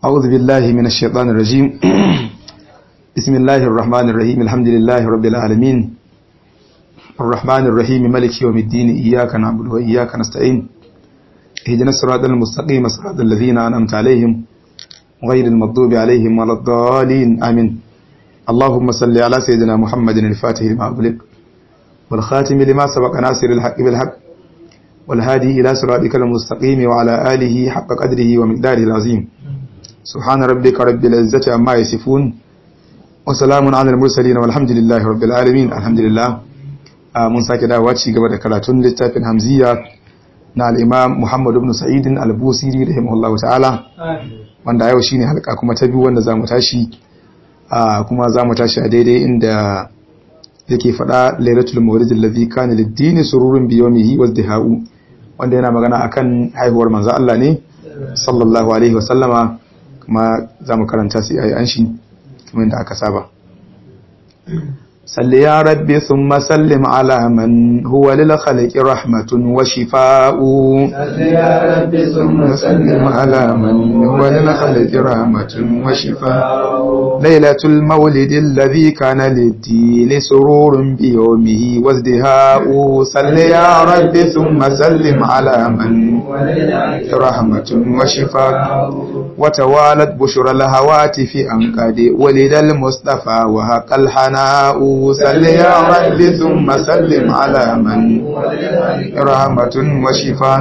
أعوذ بالله من الشيطان الرجيم بسم الله الرحمن الرحيم الحمد لله رب العالمين الرحمن الرحيم مالك يوم الدين إياك نعبد وإياك نستعين اهدنا الصراط المستقيم صراط الذين أنعمت عليهم غير المغضوب عليهم ولا الضالين آمين اللهم صل على سيدنا محمد الفاتح لما أغلق والخاتم لما سبق ناصر الحق بالحق والهادي إلى صراطك المستقيم وعلى آله حق قدره ومقداره العظيم سبحان ربك رب العزة عما يصفون وسلام على المرسلين والحمد لله رب العالمين. الحمد لله mun sake dawowa ci gaba da karatun littafin Hamziya na al-Imam Muhammad ibn Sa'id al-Busiri rahimahullahu ta'ala, wanda yau shine halka kuma ta biyu wanda zamu tashi a daidai inda yake fada lailatul mawlid alladhi kana lid-din sururun bi yawmihi wazdihau, wanda yana magana akan haihuwar manzo Allah ne sallallahu alaihi wasallama, kuma zamu karanta sai ayi anshi kamar da aka saba. صل يا ربي ثم سلم على من هو للخلق رحمة وشفاء. صل يا ربي ثم سلم على من هو للخلق رحمة وشفاء. ليلة المولد الذي كان للدين سرور بيومه وازدهاء. صل يا ربي ثم سلم على من هو للخلق رحمة وشفاء. وتوالت بشرى الهواتف أن قد ولد المصطفى وهق الحناء. صل يا رب ثم سلم على من رحمة وشفاء.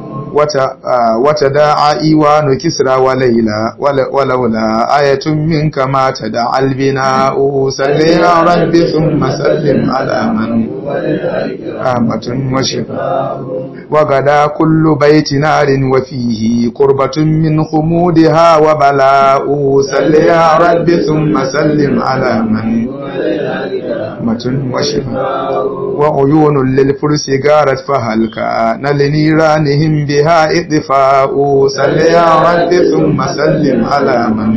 وتداعى إيوان كسرى وليلى ولولا آية منك ما تداعى البناء. صل يا رب ثم سلم على من رحمة وشفاء. وغدا كل بيت نار وفيه قربة من خمودها وبلاء. صل يا رب ثم سلم على من رحمة وشفاء. وعيون للفرس غارت فهل كان لنيرانهم بها إطفاء. صل يا رب ثم سلم على من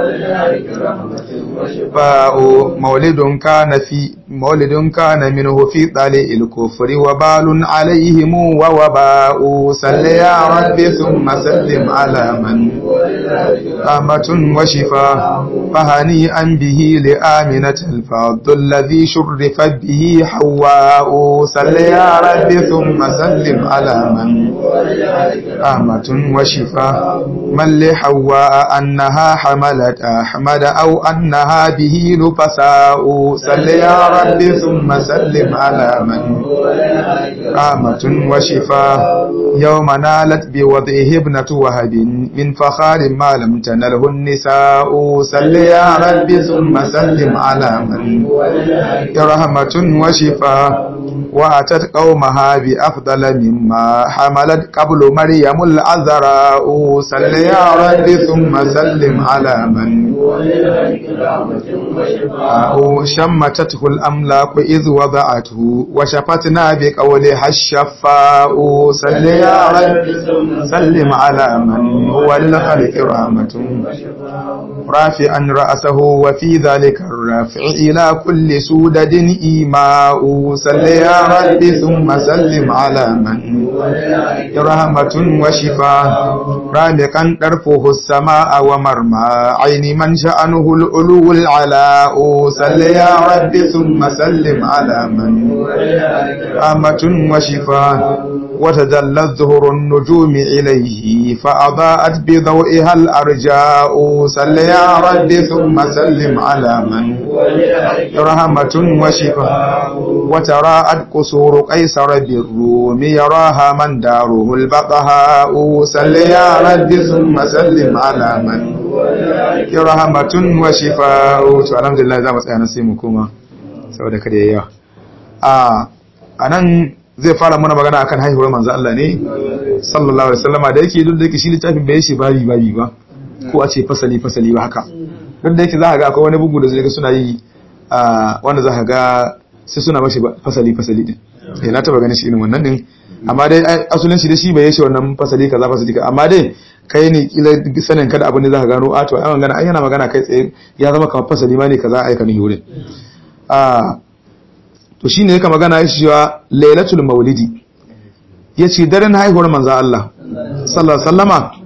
باء. مولد كان منه في طالع الكفر وبال عليهم ووباء. صل يا رب ثم سلم على من رحمة وشفاء. فهنيئا به لآمنة الفضل الذي شرفت به حواء. صل يا رب ثم سلم على من رحمة وشفاء. من لحواء أنها حملت أحمد أو أنها به نفساء. صل يا رب ثم سلم على من رحمة وشفاء. يوم نالت بوضعه ابنة وهب من فخار ما لم تنله النساء. صل يا رب ثم سلم على من رحمة وشفاء. وأتت قومها بأفضل مما حملت قبل مريم العذراء. صل يا رب ثم سلم على من شمتته الأملاك إذ وضعته وشفتنا بقولها الشفاء. صل يا رب سلم على من هو للخلق رحمة رافعا رأسه وفي ذلك الرافع إلى كل سودد إيماء. صل يا رب ثم سلم على من رحمة وشفاء. رامقا طرفه السماء ومرمى عين من شأنه العلو العلاء. صل يا رب ثم سلم على من رحمة وشفاء. وتجلى الظهر النجوم إليه فأضاءت بضوئها الأرجاء. صل يا رب ثم سلم على من رحمة وشفاء. وتراءت قصور قيصر بالروم يراها من داره البقهاء. صل يا رب ثم سلم على من رحمة وشفاء. الحمد لله za mu tsaya nan sai mu koma saboda kada yayi anan zai fara mana magana akan haihuwar manzo Allah ne sallallahu alaihi wasallama, da yake duk da yake shi littafin bai shi babi ba ko a ce fasali ba haka, duk da yake za ka ga akwai wani bugu da zai ga suna yi wanda za ka ga sai suna mashi fasali din, na taba ganin shi irin wannan din, amma dai asulin shi da shi bai yi shi wannan fasali kaza, amma dai kai ne kila sanin kada abin da za ka gano a to ai magana ai yana magana kai tsaye ya zama kamar fasali ma ne kaza ai kan yurin to shine yake magana shi cewa lailatul maulidi yace daren haihuwar manzo Allah sallallahu alaihi wasallama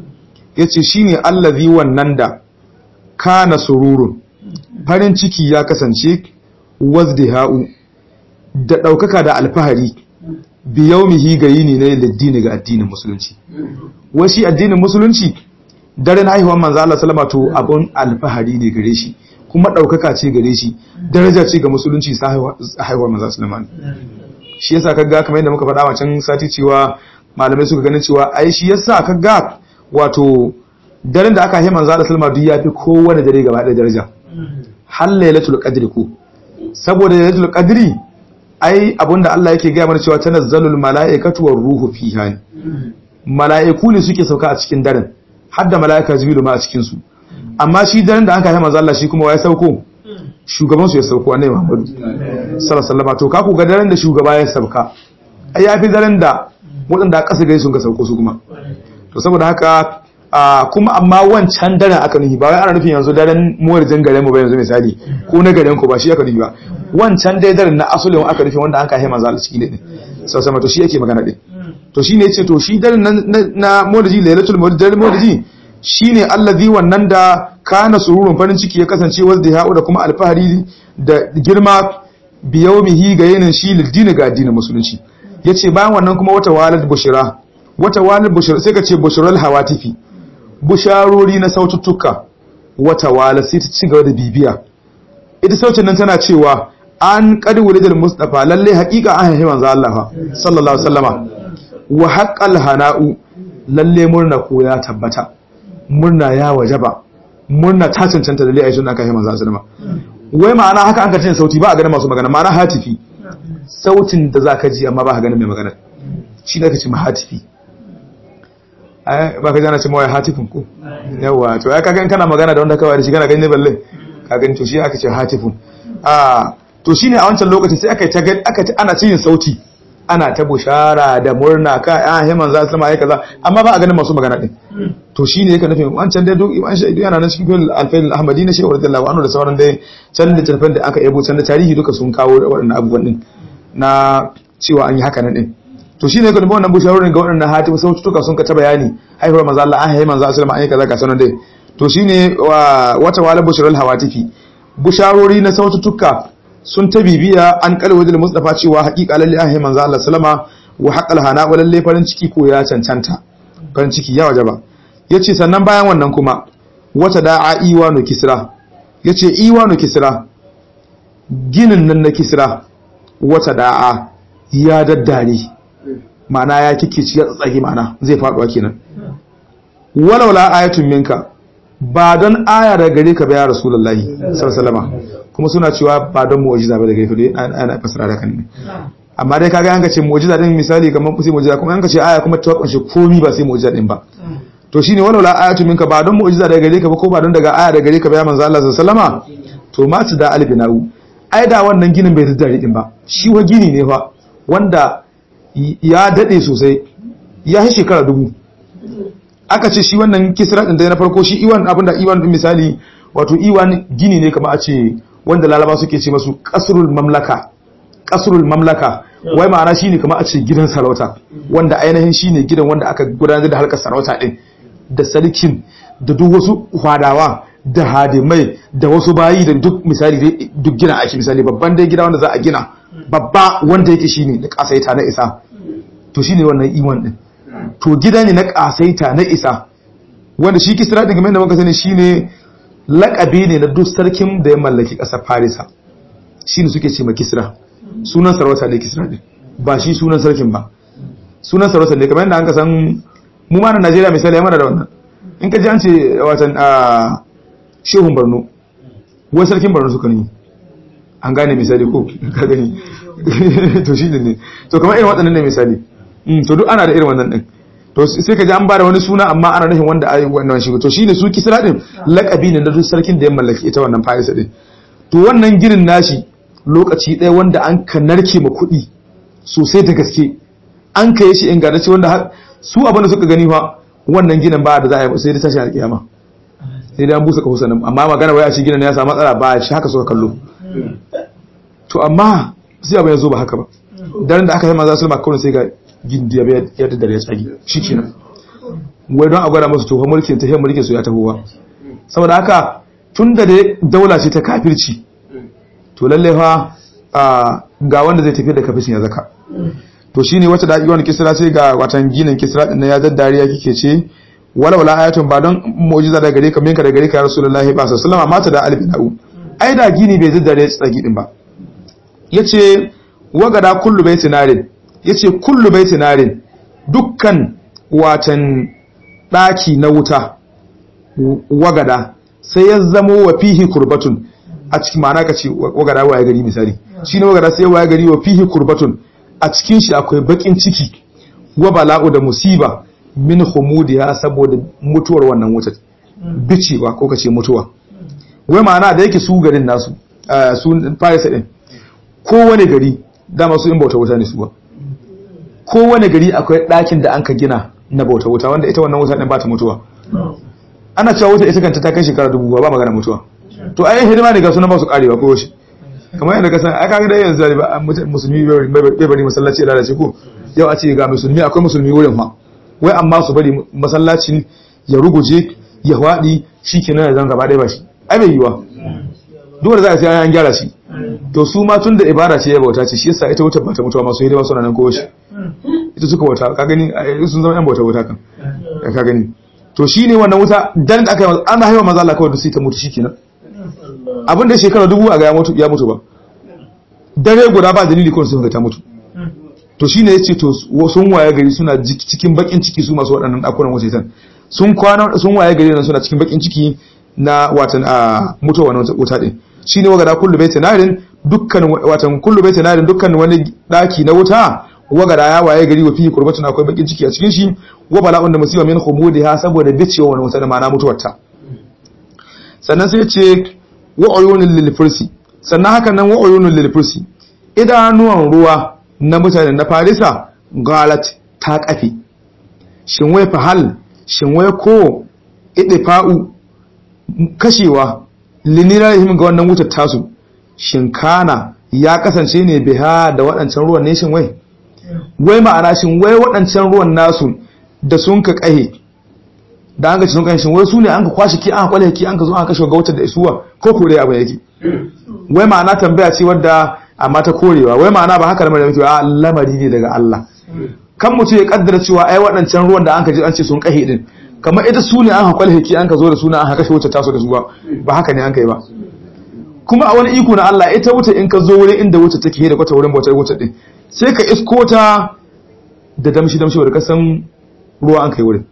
yace shine allazi wannan da kana sururun farin ciki ya kasance wazdiha'u da daukaka da alfahari bi yaumihi ga yini ne liddini ga addinin musulunci washi addinin musulunci daren haihuwar manzo Allah sallama to abun alfahari ne gare shi kuma daukaka ce gare shi daraja ce ga musulunci sa haihuwar manzo sallama shi yasa kaga kamar yadda muka faɗa wancan sati cewa malamai suka ganin cewa ai shi yasa kaga wato daren da aka haihu manzo Allah sallama duk yafi kowanne dare gaba da daraja hal lailatul qadri ko saboda lailatul qadri ai abinda Allah yake gaya mana cewa tanazzalul mala'ikatu war ruhu fiha mala'iku ne suke sauka a cikin daren har da mala'ika jibrilu ma a cikin su amma shi daren da aka yi manzo Allah shi kuma wai sauko shugaban su ya sauko annabi Muhammad sallallahu alaihi wasallam to ka ku ga daren da shugaba ya sauka ai yafi daren da wadanda kasa gari sun ka sauko su kuma to saboda haka kuma amma wancan daren aka nufi ba wai ana nufin yanzu daren muwarjin garen mu ba yanzu misali ko na garen ku ba shi aka nufi ba wancan dai daren na asulin aka nufi wanda an ka haima zalla ciki ne sau sama to shi yake magana din to shine yace to shi daren na muwarji lailatul muwarji shine allazi wannan da kana sururun farin ciki ya kasance wazda ya da kuma alfahari da girma biyaumihi ga yanin shi lidini ga addinin musulunci yace bayan wannan kuma wata walad bushra sai ka ce bushral hawatifi busharori na saututtuka wata wala sai ta ci gaba da bibiya ita sautin nan tana cewa an qad wulidal mustafa lalle haqiqa an haihi manzo Allah sallallahu alaihi wasallama wa haqqal hana'u lalle murna ko ya tabbata murna ya wajaba murna ta cancanta da lai sunan aka haihi manzo sallama wai ma'ana haka an ka cin sauti ba a ganin masu magana ma'ana hatifi sautin da zaka ji amma ba ka ganin mai magana shi ne kace mahatifi ba ka jana ce mawai hatifin ko yawa to ya kagan kana magana da wanda kawai da shi kana gani balle ka gani to shi aka ce hatifin to shine a wancan lokaci sai aka ana cin sauti ana ta bushara da murna ka himan za su ma kaza amma ba a ganin masu magana din to shine yake nufin wancan dai duk an shaidu yana nan cikin al-Fail al-Ahmadi na Shehu radiyallahu anhu da sauran dai can da tarfan da aka yabo can da tarihi duka sun kawo waɗannan abubuwan din na cewa an yi haka nan din to shine ga wannan busharorin ga waɗannan hatimu sautuka sun ka ta bayani haihuwar manzo Allah an haihi manzo sallallahu alaihi wasallam an yi kaza ka sanan dai to shine wata wala busharul hawatifi busharori na sautuka sun ta bibiya an kalwajil mustafa cewa haƙiƙa lalle an haihi manzo Allah sallama wa haqqal hana wa lalle farin ciki ko ya cancanta farin ciki ya wajaba yace sannan bayan wannan kuma wata da'a iwanu kisra yace iwanu kisra ginin nan na kisra wata da'a ya daddare ma'ana ya kikici ya tsatsage ma'ana zai faduwa kenan walaula ayatun minka ba don aya da gare ka ba ya rasulullahi sallallahu alaihi wasallam kuma suna cewa ba don mu'jiza ba da gare ka dai ana fasara da kan amma dai kaga an ka ce mu'jiza din misali kamar sai mu'jiza kuma an ka ce aya kuma ta kunshi komai ba sai mu'jiza din ba to shine walaula ayatun minka ba don mu'jiza da gare ka ba ko ba don daga aya da gare ka ba ya manzo Allah sallallahu alaihi wasallam to ma da albinau ai da wannan ginin bai daddare din ba shi wa gini ne fa wanda ya dade sosai ya yi shekara 1000 aka ce shi wannan kisra din da na farko shi iwan abinda iwan din misali wato iwan gini ne kamar a ce wanda lalaba suke ce masu qasrul mamlaka wai ma'ana shine kamar a ce gidan sarauta wanda ainihin shine gidan wanda aka gudanar da harkar sarauta din da sarkin da duk wasu hwadawa da hadimai da wasu bayi da duk misali duk gina ake misali babban dai gida wanda za a gina babba wanda yake shine da kasaita na isa to shine wannan iwan din to gida ne na kasaita na isa wanda shi kisra din kamar da muka sani shine laqabi ne na duk sarkin da ya mallaki kasar Farisa shine suke ce ma kisra sunan sarauta ne kisra din ba shi sunan sarkin ba sunan sarauta ne kamar yadda an ka san mu ma na Najeriya misali ya mana da wannan in ka ji an ce watan shehun Borno wai sarkin Borno suka ne an gane misali ko ka gani to shi ne to kamar irin waɗannan ne misali to duk ana da irin wannan din to sai ka ji an bada wani suna amma ana nufin wanda ai wannan shi to shine su kisra din laqabi ne na duk sarkin da ya mallaki ita wannan Farisa din to wannan ginin nashi lokaci ɗaya wanda an ka narke ma kuɗi sosai da gaske an kai shi ingantacce wanda su abin da suka gani fa wannan ginin ba da za a yi sai da tashi alƙiyama sai da an busa kafusa nan amma magana wai a shi ginin ya samu matsala ba shi haka suka kallo to amma sai abin ya zo ba haka ba daren da aka yi maza sulma kawai sai ga gindiya ya daddare ya tsagi shi kenan wai don a gwada musu to mulkin ta mulkin su ya taho ba saboda haka tunda da daula ce ta kafirci to lalle fa ga wanda zai tafi da kafircin ya zaka to shine wata da iwan kisra sai ga watan ginin kisra din ya daddariya kike ce wala ayatun ba don mu'jiza da gare ka minka da gare ka rasulullahi ba sallallahu alaihi wasallam mata da albinau ai da gini bai daddare tsagi din ba yace wagada kullu baitinarin yace kullu baitinarin dukkan watan daki na wuta wagada sai ya zamo wa fihi kurbatun a cikin ma'ana kace wagada waye gari misali shine wagada sai waye gari wa fihi kurbatun a cikin shi akwai bakin ciki wa bala'u da musiba min humudiha saboda mutuwar wannan wutar bicewa ko kace mutuwa wai ma'ana da yake su garin nasu su Farisa din kowane gari dama su in bauta wuta ne su ba kowane gari akwai ɗakin da an ka gina na bauta wuta wanda ita wannan wuta din ba ta mutuwa ana cewa wuta ita kanta ta kai shekara 1000 ba magana mutuwa to ai hidima ne ga sunan ba su karewa ko shi kamar yadda ka san aka ga da yanzu ba musulmi bai bari masallaci ya lalace ko yau a ce ga musulmi akwai musulmi wurin fa wai amma su bari masallacin ya ruguje ya hwadi shikenan ya zan gaba ɗaya ba shi ai bai yiwa duk da za a sai an gyara shi to su ma tun da ibada ce ya bauta ce shi yasa ita wuta ba ta mutuwa masu hidima suna nan ko shi ita suka bauta ka gani sun zama yan bauta wuta kan ka gani to shine wannan wuta dan da aka yi ana haihuwa maza Allah kawai da sai ta mutu shikenan abin da shekara 1000 a ga ya mutu ba dare guda ba dalili ko sun ga ta mutu to shine yace to sun waye gari suna cikin bakin ciki su masu waɗannan dakunan wutan sun waye gari nan suna cikin bakin ciki na watan mutuwa wannan wuta din shine wagada kullu baitin narin dukkan watan kullu baitin narin dukkan wani daki na wuta wagada ya waye gari wa fi qurbatun akwai bakin ciki a cikin shi wa bala'un da musiba min khumudiha saboda bicewa wannan wuta da ma'ana mutuwarta sannan sai yace wa uyunul lil fursi sannan hakan nan wa uyunul lil fursi idanuwan ruwa na mutanen na Farisa galat ta kafe shin wai fahal shin wai ko idfa'u kashewa linirahim ga wannan wutar tasu shin kana ya kasance ne biha da waɗancan ruwan ne shin wai ma'ana shin wai waɗancan ruwan nasu da sun ka kahe da an ga sun kahe shin wai su ne an ka kwashi ki an kwale ki an ka zo an kashe ga wutar da isuwa ko kore abu yake wai ma'ana tambaya ce wadda amma ta korewa wai ma'ana ba haka lamarin yake a lamari ne daga Allah kan mutu ya kaddara cewa ai waɗancan ruwan da an ka ji an ce sun kahe din kamar ita su ne an haƙwal haki an ka zo da suna an haka shi wuce taso da su ba haka ne an kai ba kuma a wani iko na Allah ita wuce in ka zo wurin inda wuce take da kwata wurin bautar wuce din sai ka isko ta da damshi wadda ka san ruwa an kai wurin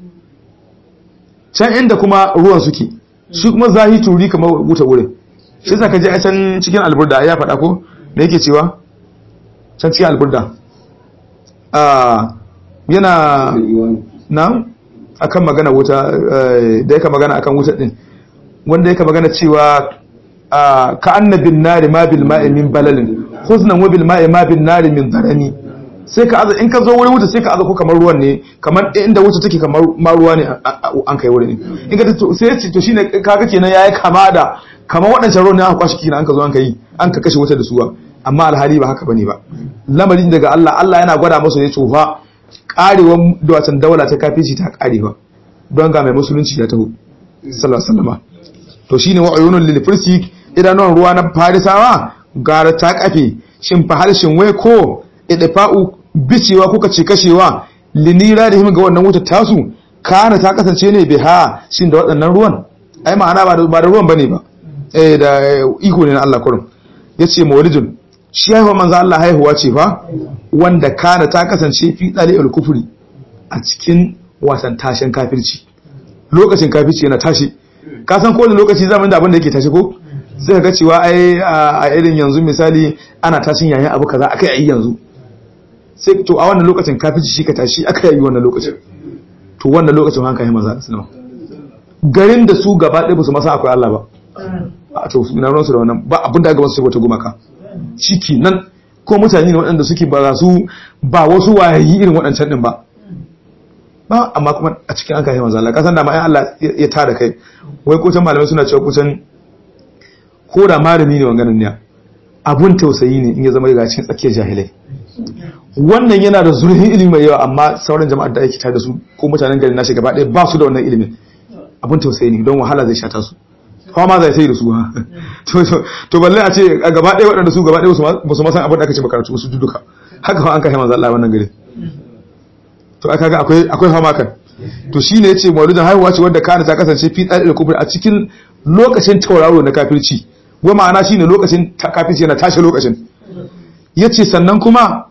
can inda kuma ruwan suke shi kuma zahi turi kamar wuce wurin shi sa ka je a can cikin alburda ya faɗa ko da yake cewa can cikin alburda yana na akan magana wuta da yake magana akan wuta din wanda yake magana cewa ka annabin nari ma bil ma'i min balalin huznan wa bil ma'i ma bin nari min darani sai ka aza in ka zo wurin wuta sai ka aza ko kamar ruwan ne kamar inda wuta take kamar ma ruwa ne an kai wurin in ka sai to shine kaga kenan yayi kama da kamar wadannan ruwan ne aka kwashi kina an ka zo an kai an ka kashe wuta da suwa amma alhali ba haka bane ba lamarin daga Allah yana gwada masa ne tsofa karewar duwatsun daula ta kafici ta karewa don ga mai musulunci ya taho sallallahu alaihi wasallam to shine wa ayunul lil fursi idanuwan ruwa na Farisawa gara ta kafe shin fa harshen wai ko idfa'u bicewa kuka ce kashewa linira da him ga wannan wutar tasu kana ta kasance ne biha shin da waɗannan ruwan ai ma'ana ba da ruwan bane ba da iko ne na Allah kurum yace mawlidun shi haihuwa manzo Allah haihuwa ce fa wanda kana ta kasance fi dalil kufri a cikin wasan tashin kafirci lokacin kafirci yana tashi ka san kowane lokaci zaman da abin da yake tashi ko sai ka cewa ai a irin yanzu misali ana tashin yayin abu kaza akai yi yanzu sai to a wannan lokacin kafirci shi ka tashi akai yi wannan lokacin to wannan lokacin hanka yi manzo sallama garin da su gaba ɗaya ba su masa akwai Allah ba a to ina ruwansu da wannan ba abin da ga wasu wata gumaka ciki nan ko mutane ne waɗanda suke ba su ba wasu wayayi irin waɗancan din ba amma kuma a cikin an kai manzo Allah kasan da ma Allah ya tada kai wai kutan malamai suna cewa kusan ko da malami ne wanganan ne abun tausayi ne in ya zama daga cikin tsakiyar jahilai wannan yana da zurfin ilimi mai yawa amma sauran jama'ar da ake tare da su ko mutanen garin nashi gaba ɗaya ba su da wannan ilimin abin tausayi ne don wahala zai shata su kuma ma zai sai da su ha to balle a ce a gaba ɗaya waɗanda su gaba ɗaya ba su ma san abin da aka ce makaratu su duka haka fa an kai manzo Allah wannan gari to aka ga akwai fama kan to shine yace mauludin haihuwa ce wanda kana ta kasance fi tsari da kufri a cikin lokacin tauraro na kafirci wa ma'ana shine lokacin kafirci yana tashi lokacin yace sannan kuma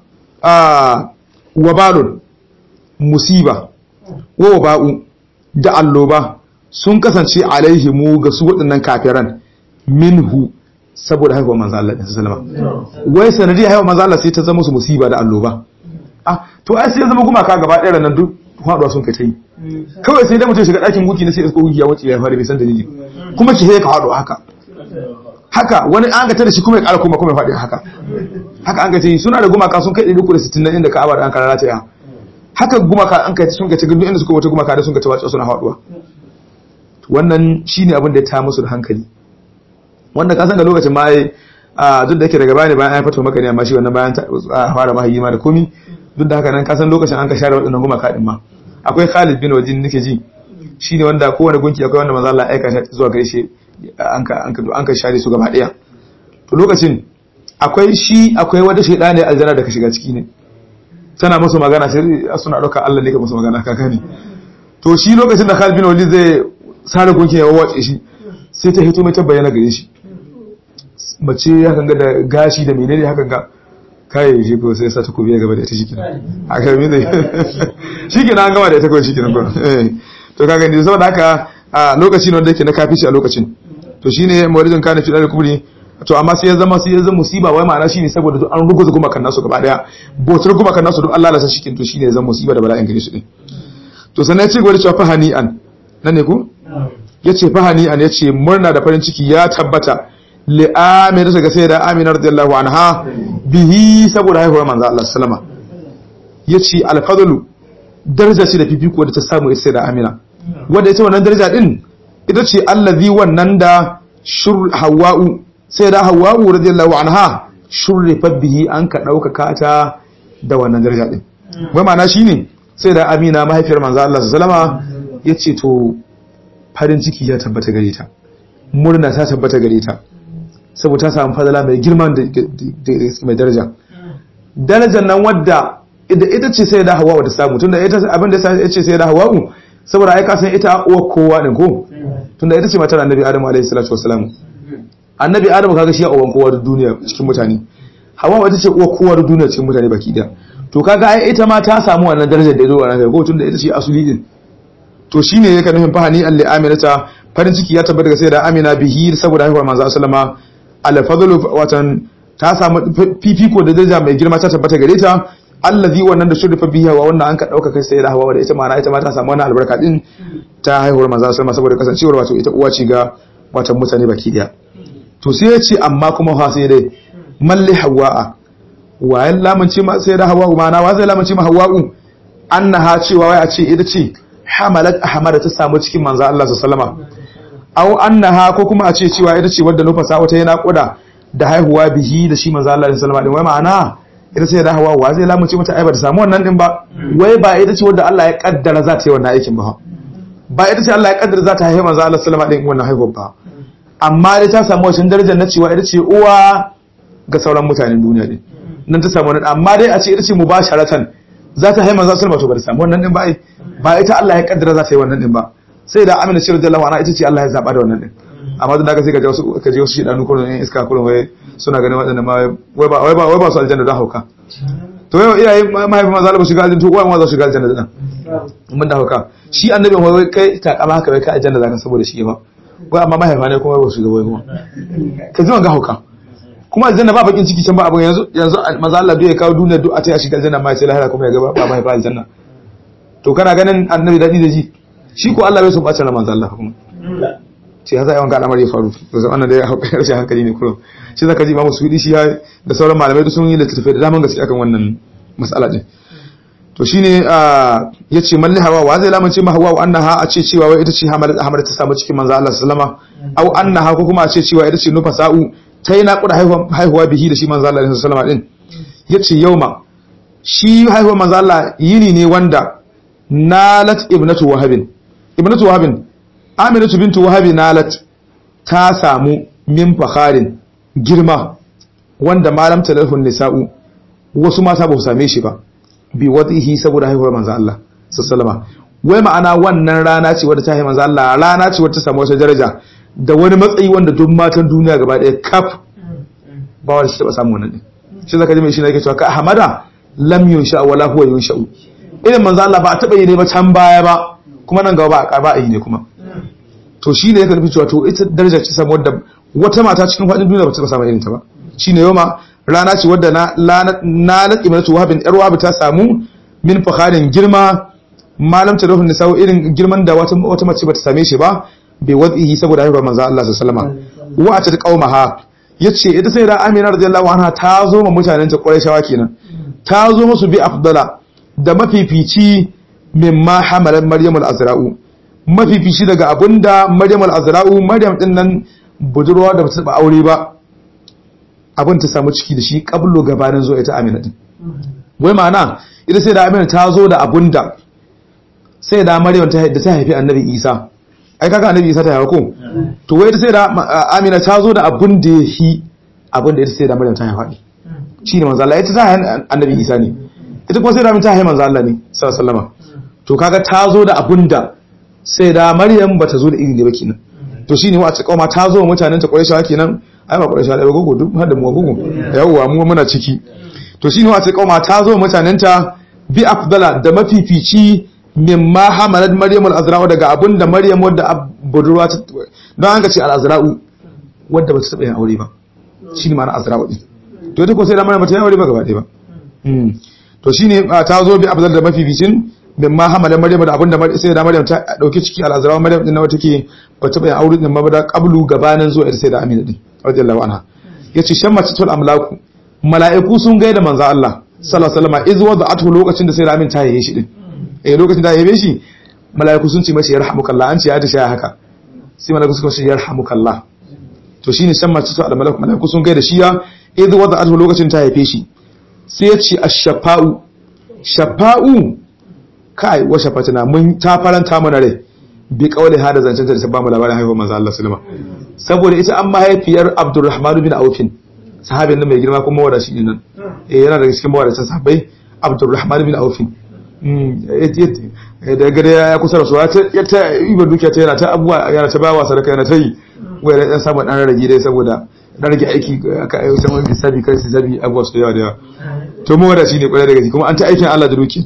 wabalun musiba wa waba'u da alloba sun kasance alaihimu ga su waɗannan kafiran minhu saboda haihuwar manzo Allah sallallahu alaihi wasallam wai sanadiyar haihuwar manzo Allah sai ta zama su musiba da alloba to ai sai ya zama gumaka gaba ɗaya nan duk faɗuwa sun kai ta yi kawai sai da mutum shiga ɗakin guki na sai isko guki ya wuce ya fara bai san dalili kuma ki ka faɗo haka wani an ga ta da shi kuma ya ƙara kuma ya faɗi haka an ga ta yi suna da gumaka sun kai 360 nan inda Ka'aba da an karara ta ya haka gumaka an kai sun ga ta gudu inda suka wata gumaka da sun ga ta watsa suna faɗuwa wannan shine abin da ya ta musu da hankali wanda ka san da lokacin ma ai duk da yake daga bani bayan an fito maka ne amma shi wannan bayan fara mahayi ma da komi duk da haka nan ka san lokacin an ka share waɗannan gumaka din ma akwai Khalid bin Walid nake ji shine wanda kowane gunki akwai wanda manzo Allah ya aika zuwa gare shi an ka share su gaba daya to lokacin akwai wata shedani aljanna da ka shiga ciki ne tana musu magana sai suna dauka Allah ne ka musu magana kaka ne to shi lokacin da Khalid bin Walid zai sare gunki ya wace shi sai ta hito mai ta bayyana gare shi mace ya kanga da gashi da menene haka ga kai shi ko sai sa ta kubiya gaba da ita shikenan haka me zai shikenan an gama da ita ko shikenan ko to kaga ni saboda haka a lokacin wanda yake na kafici a lokacin to shine mawridin kana fi dal kubri to amma sai ya zama musiba wai ma'ana shine saboda an ruguza gumakan nasu gaba daya botar gumakan nasu duk Allah la sa shikin to shine ya zama musiba da bala'in gare su din to sannan ya ce gwada cewa fahani'an nan ne ku yace fahani'an yace murna da farin ciki ya tabbata li amina daga sayyida amina radiyallahu anha bihi saboda haihuwar manzo Allah sallama yace al-fadlu daraja ce da fifiko da ta samu ita sayyida amina wanda ita wannan daraja din ita ce allazi wannan da hawa'u sayyida hawa'u radiyallahu anha shurrifat bihi an ka dauka ta da wannan daraja din wai ma'ana shine sayyida amina mahaifiyar manzo Allah sallama yace to farin ciki ya tabbata gare ta murna ta tabbata gare ta saboda ta samu fadala mai girma da mai daraja darajar nan wadda ita ce sai da Hawwa da samu tunda ita abin da ya ce sai da Hawwa saboda ai ka san ita uwar kowa din ko tunda ita ce matar Annabi Adam alaihi salatu wassalam Annabi Adam kaga shi uwan kowa da duniya cikin mutane Hawwa ita ce uwar kowa da duniya cikin mutane baki daya to kaga ai ita ma ta samu wannan darajar da yazo wannan ko tunda ita ce asuli din to shine yake nufin fahani alli aminata farin ciki ya tabbata ga sai da Amina bihi saboda haihuwar manzo sallama al-fadlu watan ta samu fifiko da daraja mai girma ta tabbata gare ta allazi wannan da shurifa biha wa wannan an ka dauka kai sai da hawa da ita ma ita ma ta samu wannan albarka din ta haihuwar manzo sallama saboda kasancewar wato ita uwa ce ga watan mutane baki daya to sai ya ce amma kuma fa sai dai malli hawa'a wa ya lamunce ma sai da hawa'u ma na wa zai lamunce ma hawa'u annaha cewa wai a ce ita ce hamalat ahmada ta samu cikin manzo Allah sallama aw annaha ko kuma a ce cewa ita ce wadda nufasa wata yana kuda da haihuwa bihi da shi manzo Allah sallama din wai ma'ana ita sai da hawa wa zai lamunce mata ai ba ta samu wannan din ba wai ba ita ce wadda Allah ya kaddara za ta yi wannan aikin ba ita ce Allah ya kaddara za ta haihu manzo Allah sallama din wannan haihuwa ba amma dai ta samu wancan darajar na cewa ita ce uwa ga sauran mutanen duniya din nan ta samu wannan amma dai a ce ita ce mubasharatan za ta haihu manzo sallama to ba ta samu wannan din ba ba ita Allah ya kaddara za ta yi wannan din ba sai da Amina shirya radiyallahu anha ita ce Allah ya zaba da wannan din amma dan haka sai ka je wasu shidanu kullun in iska kullun wai suna ganin wadannan ma wai ba su aljanna da hauka to yau iyaye mahaifi ma za su shiga aljanna to uwa ma za su shiga aljanna da mun da hauka shi annabi wai kai ta kama haka wai kai aljanna zaka saboda shi ba wai amma mahaifa ne kuma ba su shiga wai kuma ka ji wanga hauka kuma aljanna ba bakin ciki can ba abin yanzu manzo Allah bai kawo duniya duk a ta shiga aljanna ma sai lahira kuma ya ga ba mahaifa aljanna to kana ganin annabi dadi da ji shi ko Allah bai so bacin manzo Allah kuma ce ya za yawan ga al'amari ya faru to wannan da ya rashin hankali ne kullum shi zaka ji Imam Suyuti shi da sauran malamai sun yi littattafai da daman gaske akan wannan mas'ala din to shine yace malli hawa wa zai lamunce ma hawa annaha a ce cewa wai ita ce hamalat ahmad ta samu cikin manzo Allah sallama au annaha ko kuma a ce cewa ita ce nufasa'u ta yi naƙuda haihuwa bihi da shi manzo Allah sallama din yace yauma shi haihuwar manzo Allah yini ne wanda nalat ibnatu wahabin Aminatu bintu wahabi nalat ta samu min fakharin girma wanda malam talahun nisa'u wasu mata ba su same shi ba bi wadihi saboda haihuwar manzo Allah sallallahu wai ma'ana wannan rana ce wadda ta haihu manzo Allah rana ce wadda ta samu wata daraja da wani matsayi wanda duk matan duniya gaba ɗaya kaf ba wanda shi taba samu wannan din shi zaka ji mai shi ne yake cewa ka ahmada lam yunsha wala huwa yunsha irin manzo Allah ba a taba yi ne ba can baya ba kuma nan gaba ba a yi ne kuma to shi ne yake nufi cewa to ita daraja ce samu wadda wata mata cikin fadin duniya ba ta samu irin ta ba shine yoma rana ce wadda na ibnatu wahabin yar wahab ta samu min fakharin girma malam ta ruhun nisa'u irin girman da wata mace ba ta same shi ba bai wadihi saboda haihuwar manzo Allah sallallahu alaihi wasallam wa ta qaumaha yace ita sai da Amina radiyallahu anha ta zo ma mutanen ta Qurayshawa kenan ta zo musu bi afdala da mafifici mimma hamalan Maryam al-Azra'u mafifici daga abinda Maryam al-Azra'u Maryam din nan budurwa da bata taba aure ba abin ta samu ciki da shi kablo gabanin zo ita Amina din wai ma'ana ita sai da Amina ta zo da abinda sai da Maryam ta haifi Annabi Isa ai kaga Annabi Isa ta haifa ko to wai ita sai da Amina ta zo da abin da yahi abin da ita sai da Maryam ta haifa shine manzo Allah ita ta haifi Annabi Isa ne ita kuma sai da Amina ta haifi manzo Allah ne sallallahu alaihi wasallam to kaga ta zo da abinda sai da Maryam bata zo da iri ne ba kenan to shine wa ta kauma ta zo mutanen ta Qurayshawa kenan ai ba Qurayshawa da gogo duk har da mu gogo yawa mu muna ciki to shine wa ta kauma ta zo mutanen ta bi afdala da mafifici mimma hamalat Maryam al-Azra'u daga abinda Maryam wadda budurwa ta don an ga ce al-Azra'u wadda bata taba yin aure ba shine ma'ana Azra'u din to ita ko sai da Maryam bata yi aure ba gaba ɗaya ba to shine ta zo bi afdala da mafificin mimma hamalan Maryam da abinda sai da Maryam ta dauki ciki al-Azra Maryam din nawa take ba ta bayan aure din ma da qablu gabanin zuwa sai da Amina din radiyallahu anha yace shammatul amlaku mala'iku sun gaida manzo Allah sallallahu alaihi wasallam iz wada'atu lokacin da sai da Amin ta yaye shi din lokacin da yaye shi mala'iku sun ce mashi yarhamukallah an ce ya dace haka sai mala'iku suka ce yarhamukallah to shine shammatul amlaku mala'iku sun gaida shi ya iz wada'atu lokacin ta haife shi sai ya ce ash-shafa'u kai washe fatina mun ta faranta mana rai bi kaule hada zancen ta ba mu labarin haihuwar manzo Allah sallama saboda ita an mahaifiyar Abdurrahman bin Auf sahabin nan mai girma kuma wada shi nan yana daga cikin mawadatan sahabbai Abdurrahman bin Auf da gare ya kusa da su ya ta ibar dukiya ta yana ta abuwa yana ta bawa sadaka yana ta yi wai da dan samu dan rage dai saboda dan rage aiki aka ayo sama bisabi kai su zabi abuwa su yawa to mu wada shi ne kwarai daga kuma an ta aikin Allah da duki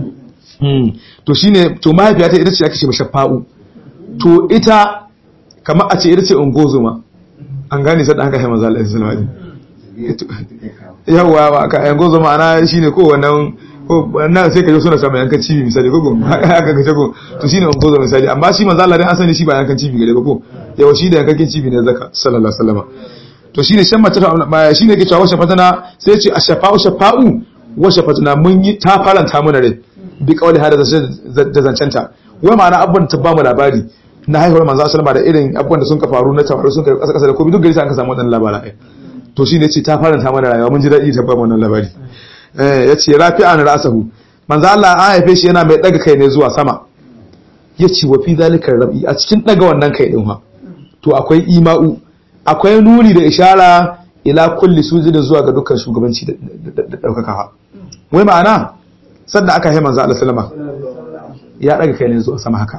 to shine to mahaifiyata ita ce ake ce mashafa'u to ita kamar a ce ita ce ungozuma an gane sai da haka sai manzo Allah sallallahu alaihi wasallam yawa aka ungozuma ana shine ko wannan ko wannan sai kaje suna samu yankan cibi misali ko haka kace ko to shine ungozuma misali amma shi manzo Allah dai an sani shi ba yankan cibi gare ba ko yawa shi da yankan cibi ne zaka sallallahu alaihi wasallam to shine shan mace shine yake cewa washe fatana sai ya ce ashafa'u washe fatana mun yi ta faranta mana rai bi kawai hada da zancenta wai ma'ana abubuwan ta bamu labari na haihuwar manzo sallama da irin abubuwan da sun ka faru na tawaru sun ka kasa da komai duk gari sai an ka samu wannan labarai to shine yace ta faranta mana rayuwa mun ji dadi ta bamu wannan labari yace rafi'an ra'sahu manzo Allah an haife shi yana mai daga kai ne zuwa sama yace wa fi zalika rabi a cikin daga wannan kai din ha to akwai ima'u akwai nuni da ishara ila kulli sujudin zuwa ga dukkan shugabanci da daukakawa wai ma'ana sanda aka yi manzo Allah sallama ya daga kai ne zuwa sama haka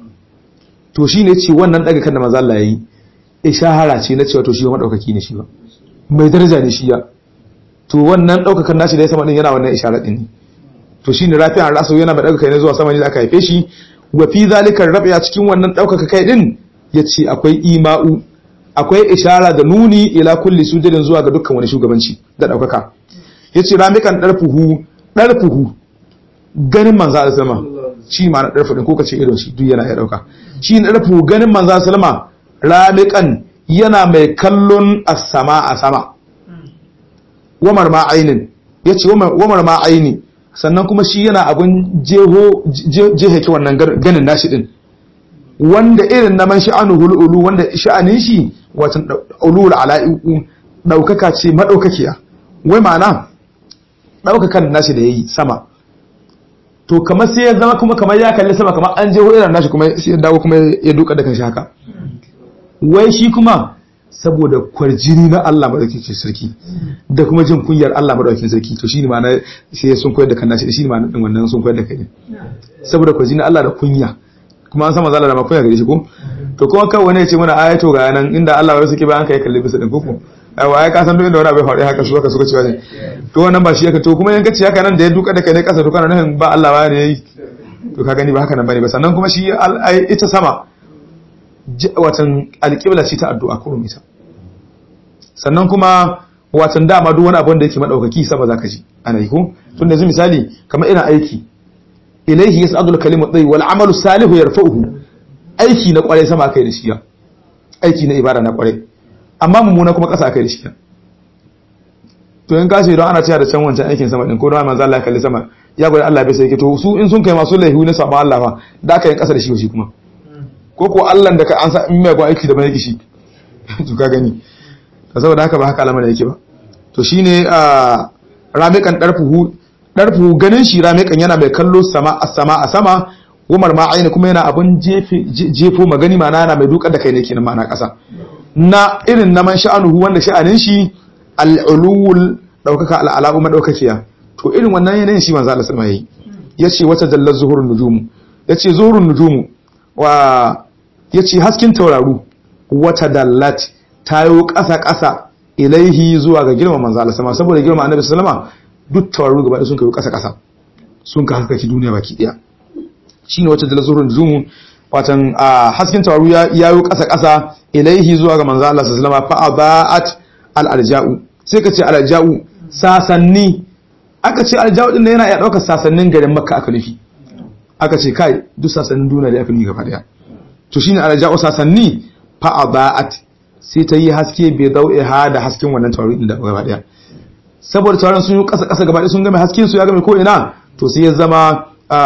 to shine ce wannan daga kan da manzo Allah yayi ishara ce na cewa to shi madaukaki ne shi ba mai daraja ne shi ya to wannan daukakan nashi da ya sama din yana wannan ishara din to shine rafi'an rasu yana mai daga kai ne zuwa sama ne da aka haife shi wa fi zalika rabi'a cikin wannan daukaka kai din yace akwai ima'u akwai ishara da nuni ila kulli sujudin zuwa ga dukkan wani shugabanci da daukaka yace ramikan darfuhu ganin manzo Allah sallama shi ma na darfu din ko kace irin shi duk yana ya dauka shi ne darfu ganin manzo sallama ramiqan yana mai kallon as-sama a sama wamar ma ainin yace wamar ma aini sannan kuma shi yana abun jeheke wannan ganin nashi din wanda irin na man sha'anuhul ulu wanda sha'anin shi watan ulul ala'iqu daukaka ce madaukakiya wai ma'ana daukakan nashi da yayi sama to kamar sai ya zama kuma kamar ya kalli sama kamar an je irin nashi kuma sai ya dawo kuma ya duka da kanshi haka wai shi kuma saboda kwarjini na Allah madaukakin sarki da kuma jin kunyar Allah madaukakin sarki to shine ma'ana sai sun koyar da kan nashi shine ma'ana din wannan sun koyar da kai saboda kwarjini Allah da kunya kuma an san manzo Allah da ma kunya gare shi ko to kuma kawai wani ya ce mana ayato ga nan inda Allah ya saki bayan kai kalli bisa din koko aiwa ai ka san duk inda wani bai faɗi haka suka cewa ne to wannan ba shi yake to kuma yanka ce haka nan da ya duka da kai ne kasa to kana nan ba Allah ba ne yayi to ka gani ba haka nan bane ba sannan kuma shi ita sama watan alƙibla ce ta addu'a kurum ita sannan kuma watan dama duk wani abu da yake madaukaki sama zaka ji ana yi ko tunda yanzu misali kamar ina aiki ilaihi yas'adul kalimu tayyib wal amalu salihu yarfa'uhu aiki na kware sama kai da shi aiki na ibada na kware amma mummuna kuma kasa kai da shi to in kace don ana cewa da can wancan aikin sama din ko don manzo Allah kalli sama ya gwada Allah bai sai ke to su in sun kai masu laihu na sama Allah fa da aka yin kasa da shi kuma ko Allah da ka an sa in mai gwa aiki da bai yake shi to ka gani saboda haka ba haka lamarin yake ba to shine ramikan darfuhu ganin shi ramikan yana mai kallo sama a sama Umar ma aini kuma yana abun jefo magani ma yana mai dukar da kai ne kenan ma'ana kasa na irin na man sha'anuhu wanda sha'anin shi al-ulul daukaka al-alabu madaukakiya to irin wannan yanayin shi manzo Allah sallallahu alaihi wasallam yace wata dallal zuhurun nujum yace zuhurun nujum wa yace hasken tauraru wata dallat tayo ƙasa ilaihi zuwa ga girman manzo Allah sama saboda girman annabi sallama duk tawaru gaba sun kai ƙasa sun ka haskaki duniya baki daya shine wacce da zurun zumu watan hasken tawaru yayo ƙasa ilaihi zuwa ga manzo Allah sallama fa abaat al alja'u sai ka ce al alja'u sasanni aka ce alja'u din yana iya daukar sasannin garin Makka aka nufi aka ce kai duk sasannin duniya da aka nufi gaba daya to shine al alja'u sasanni fa abaat sai ta yi haske bai dau'iha da hasken wannan taurarin da gaba daya saboda taurarin sun yi kasa gaba daya sun game hasken su ya game ko ina to sai ya zama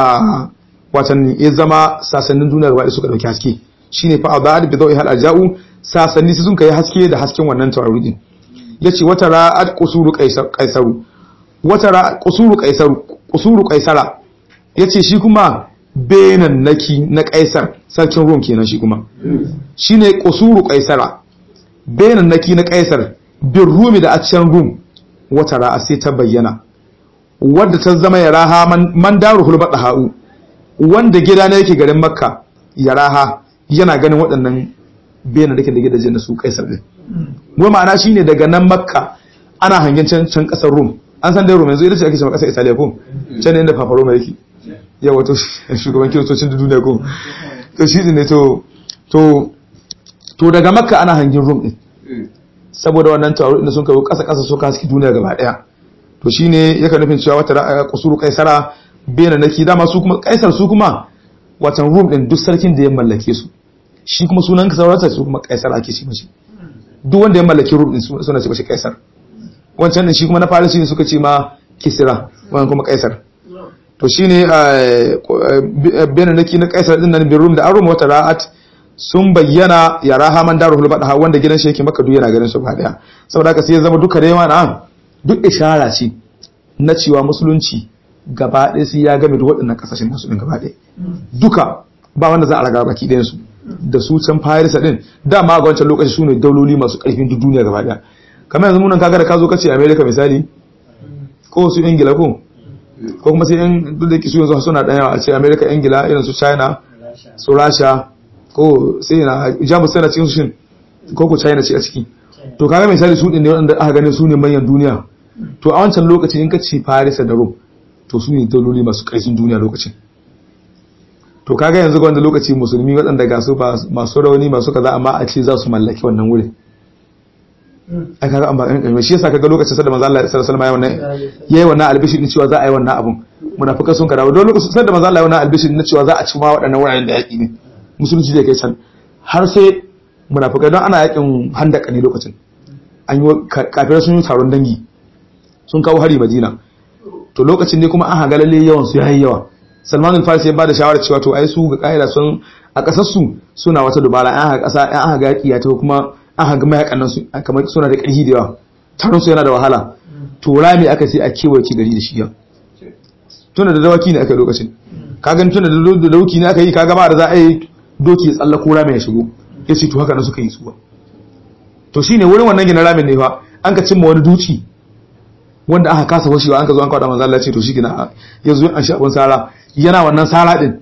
watan ya zama sasannin duniya gaba daya suka dauki haske shine fa abad bi dau'iha al-aja'u sasanni sun kai haske da hasken wannan taurarin yace wata ra'at qusuru qaisaru wata ra qusuru qaisara yace shi kuma benan naki na kaisar sarkin rum kenan shi kuma shine qusuru qaisara benan naki na kaisar bin rumi da a cikin rum wata ra'a sai ta bayyana wadda ta zama ya raha man daru hulbata ha'u wanda gida na yake garin makka ya raha yana ganin waɗannan benan da ke da gidajen na su kaisar din mu ma'ana shine daga nan makka ana hangen can kasar rum an san dai rum yanzu ita ce ake cewa kasar italiya ko can inda papa roma yake yawa to shugaban kiristocin duniya ko to shi ne to daga makka ana hangin rum din saboda wannan taro inda sun kai kasa suka haski duniya gaba daya to shine yake nufin cewa wata kusuru kaisara bena naki dama su kuma kaisar su kuma watan rum din duk sarkin da ya mallake su shi kuma sunan kaisarata su kuma kaisar ake ce mashi duk wanda ya mallaki rum din suna ce mashi kaisar wancan din shi kuma na farisi ne suka ce ma kisra wannan kuma kaisar to shine bena naki na kaisar din nan bin rum da arum wata ra'at sun bayyana ya raha man daru hulbada wanda gidan shi yake maka duk yana ganin su ba daya saboda haka sai ya zama duka rewa na duk ishara ce na cewa musulunci gaba ɗaya sai ya game da waɗannan kasashen nasu din gaba ɗaya duka ba wanda za a raga baki ɗayan su da su can Farisa din dama ga wancan lokaci sune dauloli masu ƙarfin duk duniya gaba ɗaya kamar yanzu munan kaga da ka zo kace America misali ko su Ingila ko kuma sai in duk da kisu yanzu suna dan yawa a ce America Ingila irin su China su Russia ko sai na Jamus sai na cikin su shin ko China ce a ciki to kaga misali su din ne wanda aka gane su ne manyan duniya to a wancan lokaci in ka ce Paris da Rome to su ne daloli masu ƙarfin duniya lokacin to kaga yanzu ga wanda lokaci musulmi waɗanda ga su ba masu rauni masu kaza amma a ce za su mallaki wannan wurin ai kaga an ba kan shi yasa kaga lokacin da manzo Allah sallallahu alaihi wasallam yayi wannan albishi din cewa za a yi wannan abun munafikai sun karawa don lokacin da manzo Allah yayi wannan albishi din cewa za a ci ma waɗannan wuraren da yaki ne musulunci zai kai can har sai munafikai don ana yakin handaka ne lokacin an yi kafirai sun yi taron dangi sun kawo hari Madina to lokacin ne kuma an haga lalle yawan su yayi yawa Salman al-Farisi ya bada shawara cewa to ai su ga kaida sun a kasar su suna wata dubara an haga kasa an haga yaki ya to kuma an haga mayakan nan su kamar suna da ƙarfi da yawa taron su yana da wahala to rami aka sai a kewaye gari da shi ya tuna da dawaki ne aka lokacin kaga tuna da dauki ne aka yi kaga ba da za a yi doki ya tsallako rami ya shigo yace to haka ne suka yi suwa to shine wurin wannan gina ramin ne fa an ka cimma wani duci wanda aka kasa washewa an ka zo an kawo manzo Allah ce to shi gina yanzu an sha abun sara yana wannan sara din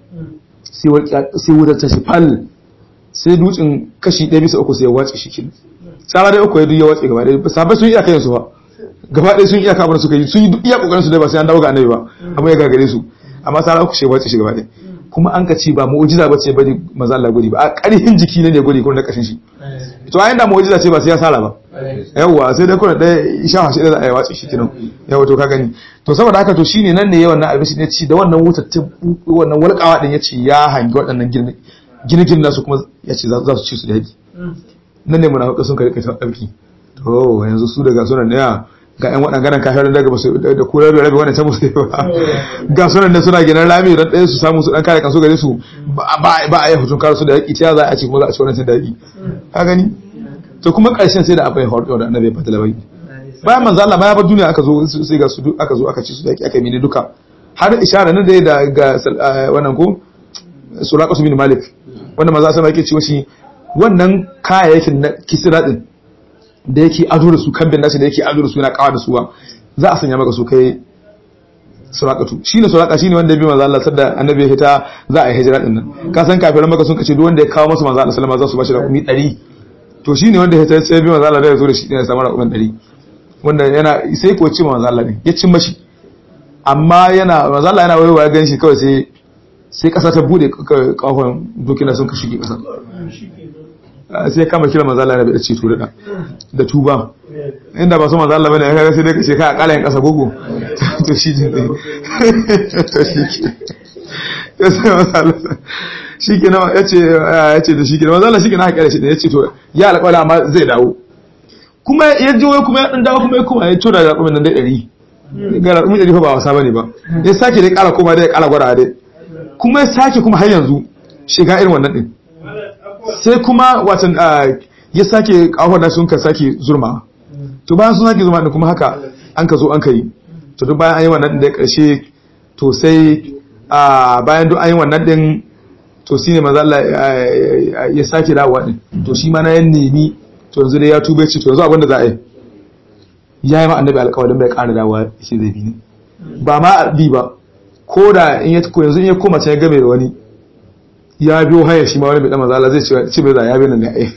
sai wutar ta shi fal sai dutsen kashi 1 bisa 3 sai ya wace shi kin sara dai uku ya duya wace gaba ɗaya sabai sun iya kayan su fa gaba ɗaya sun iya kamar suka yi sun yi iya kokarin su dai ba sai an dawo ga annabi ba amma ya gagare su amma sara uku sai wace shi gaba ɗaya kuma an ka ce ba mu'jiza bace bari manzo Allah gudi ba a ƙarfin jiki ne gudi ko na kashin shi to ayin da mu'jiza ce ba sai ya sala ba yawa sai dai kuma dai isha hashi da ya wace shi kinan yawa to ka gani to saboda haka to shine nan ne yawan na abin ne ci da wannan wutar wannan walƙawa din yace ya hangi waɗannan gine-gine nasu kuma yace za su ci su da haƙi nan ne munafiqai sun karɓe ta ɗauki to yanzu su daga sunan ne ga ƴan waɗannan kafirin daga basu da kura da rabi wannan ta musu ba ga sunan ne suna ginan rami dan ɗaya su samu su dan kare kansu gare su ba a yi hutun kare su da haƙi ta za a ci kuma za a ci wannan da haƙi ka gani to kuma ƙarshen sai da abai hordo da annabi fata labai bayan manzo Allah ya bar duniya aka zo sai ga su aka ci su da aka mini duka har isharar nan da ga wannan ko Suraqah bin Malik wanda manzo Allah yake cewa shi wannan kayayyakin na kisra din da yake ado da su kambin nashi da yake ado da su yana kawa da su za a sanya maka su kai Suraqatu shine Suraqah shine wanda bi manzo Allah sadda annabi ya fita za a yi hijira din nan ka san kafiran maka sun kace duk wanda ya kawo masa manzo Allah sallama za su bashi rakumi 100 to shine wanda ya tace sai bi manzo Allah da ya zo da shi ne samar da 100 wanda yana sai ko ci manzo Allah ne ya cin mashi amma yana manzo Allah yana wayewa gan shi kawai sai kasa ta bude kafan dokina sun ka shige kasa sai kama kira manzo Allah da ce to da tuba inda ba so manzo Allah bane kaga sai dai ka ce ka akala yin kasa gogo to shi din to shi ke sai manzo Allah shi ke nawa yace da shi ke manzo Allah shi ke na hakira shi da yace to ya alƙawari amma zai dawo kuma ya jiwo kuma ya dan dawo kuma ya tura da kuma nan dai 100 ga raƙumin 100 fa ba wasa bane ba ya sake dai ƙara koma dai ƙara gwara dai kuma ya sake kuma har yanzu shiga irin wannan din sai kuma watan ya sake kawar da sun ka sake zurma to bayan sun sake zurma din kuma haka an ka zo an kai to duk bayan an yi wannan da ƙarshe to sai bayan duk an yi wannan din to shine manzo Allah ya sake dawowa din to shi ma na yan nemi to yanzu dai ya tube ci to yanzu abinda za a yi ya yi ma annabi alƙawarin bai ƙara dawowa shi zai bi ne ba ma bi ba ko da in ya yanzu in ya koma can ya game da wani ya biyo haya shi ma wani bai dan manzo Allah zai ce bai za ya bi nan ne ai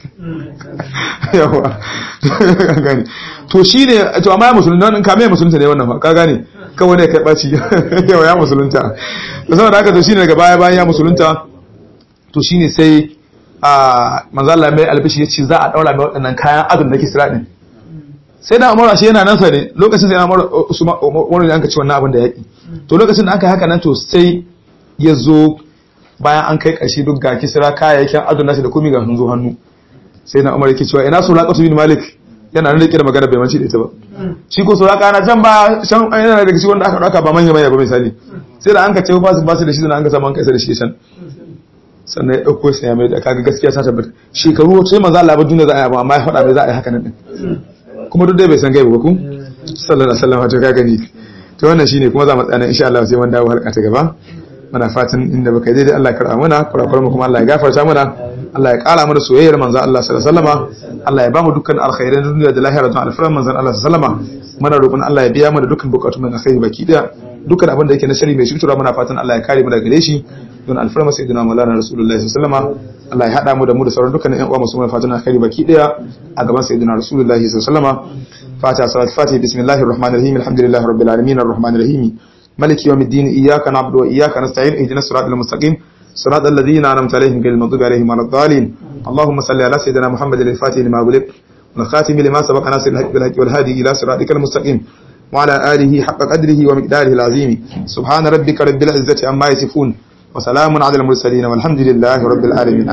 yawa gani to shine to amma ya musulunta nan kame musulunta ne wannan fa ka gane kawai ne kai baci yawa ya musulunta to saboda haka to shine daga baya bayan ya musulunta to shine sai manzo Allah mai albishi yace za a daura mai waɗannan kayan adon da Kisra din sai da Umar shi yana nan sa ne lokacin sai Umar an ka ci wannan abin da yaki to lokacin da aka haka nan to sai ya zo bayan an kai ƙarshe duk ga Kisra kayayyakin adon nashi da komai ga sun zo hannu sai na Umar yake cewa ina Suraqah bin Malik yana nan rike da magana bai manci da ita ba shi ko Suraqah na can ba shan yana daga shi wanda aka dauka ba manya ba misali sai da an ka ce ba su da shi da an ka samu an kai da shi can sannan ya dauko sai ya mai da kaga gaskiya ta tabbata shekaru sai manzo Allah ba duniya za a yi ba amma ya faɗa mai za a yi haka nan din kuma duk dai bai san gaiba ba ku sallallahu alaihi wasallam to kaga ni to wannan shine kuma za mu tsaya insha Allah sai mun dawo halka ta gaba muna fatan inda baka daidai Allah ya karɓa mana kurakuran mu kuma Allah ya gafarta mana Allah ya ƙara mana soyayyar manzo Allah sallallahu alaihi wasallam Allah ya ba mu dukkan alkhairan duniya da lahira don alfaran manzo Allah sallallahu alaihi wasallam muna roƙon Allah ya biya mana dukkan bukatun mu na alkhairi baki daya dukkan abin da yake na shari mai cutura muna fatan Allah ya kare mu daga gare shi don alfarma sayyidina maulana rasulullahi sallallahu alaihi wasallam Allah ya hada mu da sauran dukkan ƴan uwa musulmai fatan alkhairi baki daya a gaban sayyidina rasulullahi sallallahu alaihi wasallam fatiha salat fatiha bismillahir rahmanir rahim alhamdulillahi rabbil alamin arrahmanir rahim maliki yawmiddin iyyaka na'budu wa iyyaka nasta'in ihdinas siratal mustaqim صراط الذين أنعمت عليهم غير المغضوب عليهم ولا الضالين اللهم صل على سيدنا محمد الفاتح لما أغلق والخاتم لما سبق ناصر الحق بالحق والهادي إلى صراطك المستقيم وعلى آله حق قدره ومقداره العظيم سبحان ربك رب العزة عما يصفون وسلام على المرسلين والحمد لله رب العالمين